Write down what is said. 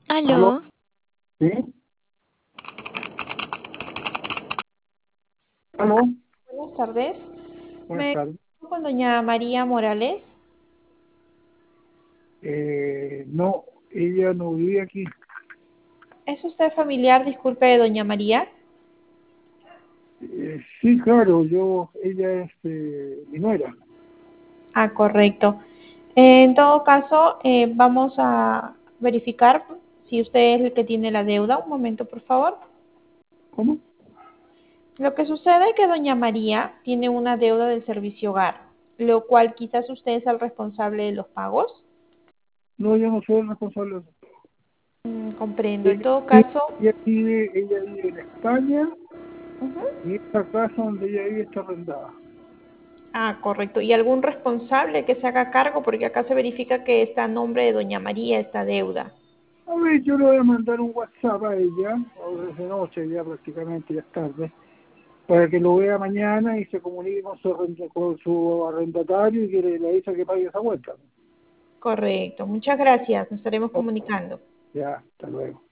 Aló, Aló, ¿sí? Aló, buenas tardes. buenas Me tardes. comunico con doña María Morales. No, ella no vive aquí. ¿Es usted familiar, disculpe, de doña María? Sí, claro, ella es mi nuera. Ah, correcto. En todo caso, vamos a verificar si usted es el que tiene la deuda. Un momento, por favor. ¿Cómo? Lo que sucede es que doña María tiene una deuda del servicio hogar, lo cual quizás usted es el responsable de los pagos. No, yo no soy el responsable de eso. Comprendo. En Ella, todo ella caso, ella vive en España ujú. y esta casa donde ella vive está arrendada. Ah, correcto. ¿Y algún responsable que se haga cargo? Porque acá se verifica que está a nombre de doña María esta deuda. A ver, yo le voy a mandar un WhatsApp a ella, ahora es de noche ya prácticamente, ya es tarde, para que lo vea mañana y se comunique con con su arrendatario y que le dice que pague esa vuelta. Correcto. Muchas gracias. Nos estaremos comunicando. Ya, hasta luego.